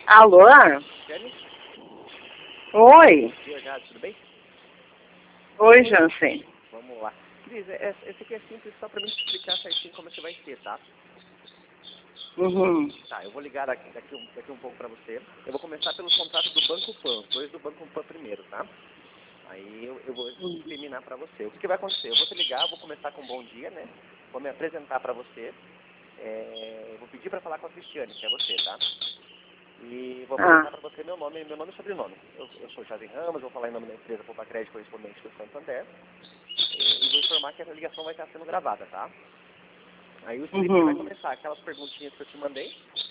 Alô? Kelly? Oi. Bom dia, Jade, tudo bem? Oi, Jansen. Vamos lá. Cris, esse aqui é simples só para mim te explicar certinho como é que vai ser, tá? Uhum. Tá, eu vou ligar daqui um pouco para você. Eu vou começar pelos contratos do Banco Pan, os dois do Banco Pan primeiro, tá? Aí eu vou discriminar para você. O que vai acontecer? Eu vou te ligar, vou começar com um bom dia, né? Vou me apresentar para você. Eu vou pedir para falar com a Cristiane, que é você, tá? E vou apresentar para você meu nome e sobrenome. Eu sou Jade Ramos, vou falar em nome da empresa Poupa Crédito Correspondente do Santander. E vou informar que essa ligação vai estar sendo gravada, tá? Aí o script vai começar, aquelas perguntinhas que eu te mandei.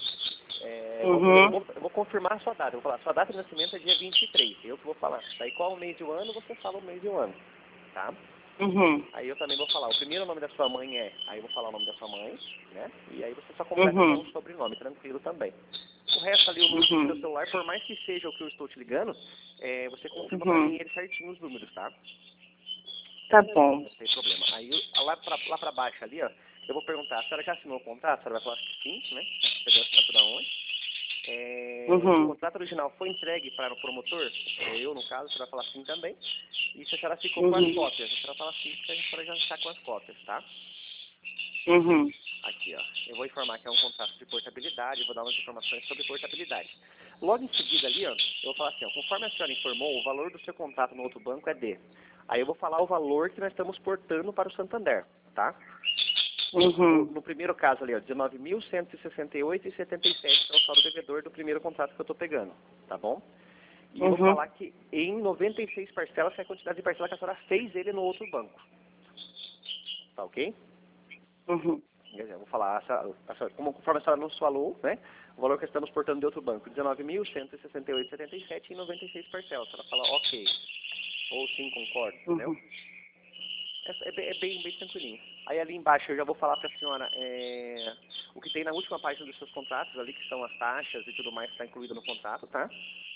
Eu vou confirmar a sua data. Eu vou falar, sua data de nascimento é dia 23, eu que vou falar. Daí qual o mês de um ano, você fala o mês de um ano, tá? Aí eu também vou falar, o primeiro nome da sua mãe aí eu vou falar o nome da sua mãe, né? E aí você só completa com o sobrenome, tranquilo também. O resto ali, o número do seu celular, por mais que seja o que eu estou te ligando, você confirma pra mim ele certinho os números, tá? Tá bom. Não tem problema. Aí lá pra baixo ali, ó, eu vou perguntar, a senhora já assinou o contrato? A senhora vai falar que sim, né? Você deu a assinatura onde? O contrato original foi entregue para o promotor? Eu, no caso, você vai falar sim também. E se a senhora ficou com as cópias? A senhora fala sim, porque a senhora já está com as cópias, tá? Aqui, ó. Eu vou informar que é um contrato de portabilidade, vou dar umas informações sobre portabilidade. Logo em seguida ali, ó, eu vou falar assim, ó, conforme a senhora informou, o valor do seu contrato no outro banco é D. Aí eu vou falar o valor que nós estamos portando para o Santander, tá? No primeiro caso ali, ó, R$ 19.168,77, que é o saldo devedor do primeiro contrato que eu estou pegando, tá bom? E eu vou falar que em 96 parcelas, que é a quantidade de parcela que a senhora fez ele no outro banco. Tá ok? Eu vou falar, conforme a senhora nos falou, né? O valor que estamos portando de outro banco, R$ 19.168,77 em 96 parcelas. A senhora fala ok, ou sim, concordo, entendeu? É bem tranquilinho. Aí ali embaixo eu já vou falar para a senhora o que tem na última página dos seus contratos, ali que são as taxas e tudo mais que está incluído no contrato, tá?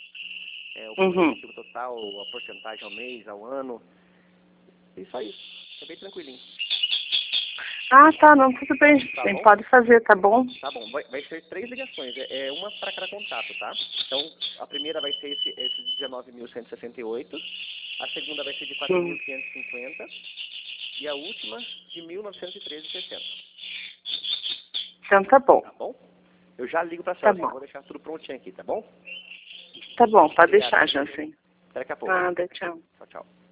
O comparativo total, a porcentagem ao mês, ao ano. E só isso. É bem tranquilinho. Ah, tá, não, tudo bem. Tá Sim, bom? pode fazer, tá bom? Tá bom, vai ser 3 ligações, uma para cada contrato, tá? Então, a primeira vai ser esse de 19.168, a segunda vai ser de 4.550 e a última de 1.913,60. Então tá bom. Tá bom? Eu já ligo pra Tá senhora, bom. vou deixar tudo prontinho aqui, tá bom? Tá bom, pode Obrigado, deixar, Cris. Jansen. Até daqui a pouco. Nada, tchau. Tchau, tchau.